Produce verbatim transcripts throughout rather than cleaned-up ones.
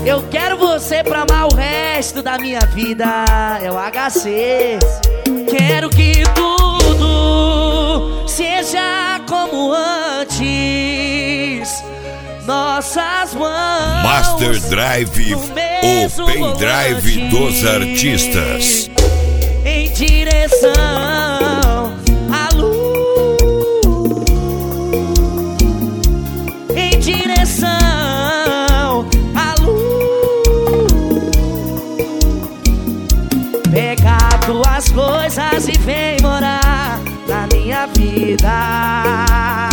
Eu quero você pra amar o resto da minha vida. É o H C. Quero que tudo seja como antes. Nossas mãos Master Drive, o pendrive dos artistas. Em direção à luz, em direção à luz. Pega tuas coisas e vem morar na minha vida.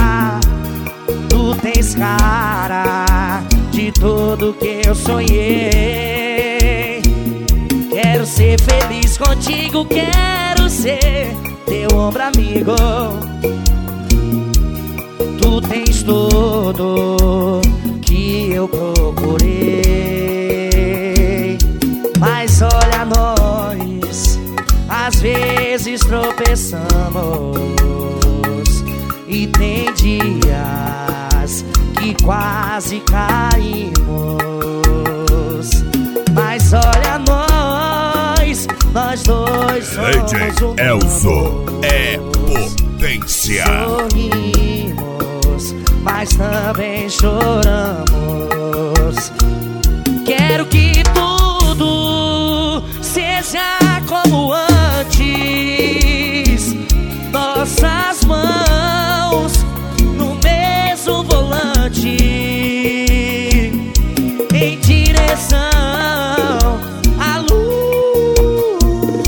Tu tens cara de tudo que eu sonhei. Quero ser feliz contigo, quero ser teu ombro amigo. Tu tens tudo que eu procurei. Mas olha nós, às vezes tropeçamos. E tem dias que quase caímos. Mas olha nós, nós dois somos D J Elzo é potência. Sorrimos, mas também choramos. Quero que tudo seja como antes. Nossas mãos no mesmo volante, em direção à luz,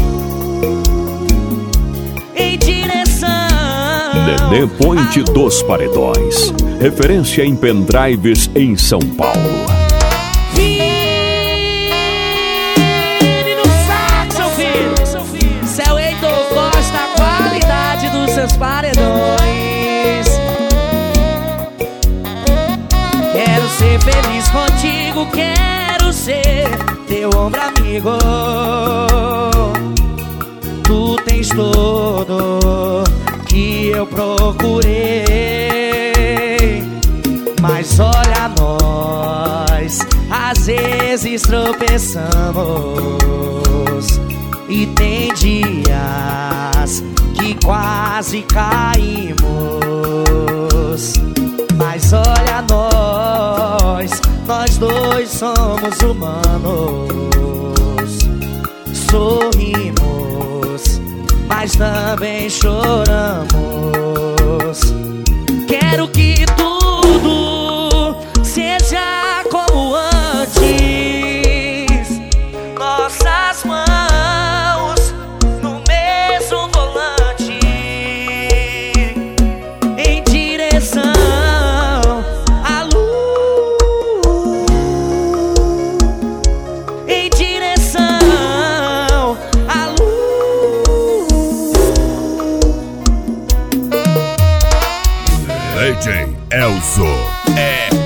em direção. Nenê Point dos Paredões, referência em pendrives em São Paulo. Vini no sax, seu filho, seu filho. Céu Heitor gosta da qualidade dos seus paredões. Quero ser feliz contigo, quero ser teu ombro amigo. Tu tens tudo que eu procurei. Mas olha nós, às vezes tropeçamos. E tem dias que quase caímos. Mas olha nós, nós dois somos humanos. Sorrimos, mas também choramos. Quero que tudo seja como antes. Nossas mãos no mesmo volante, em direção à luz, em direção à luz. D J Elzo é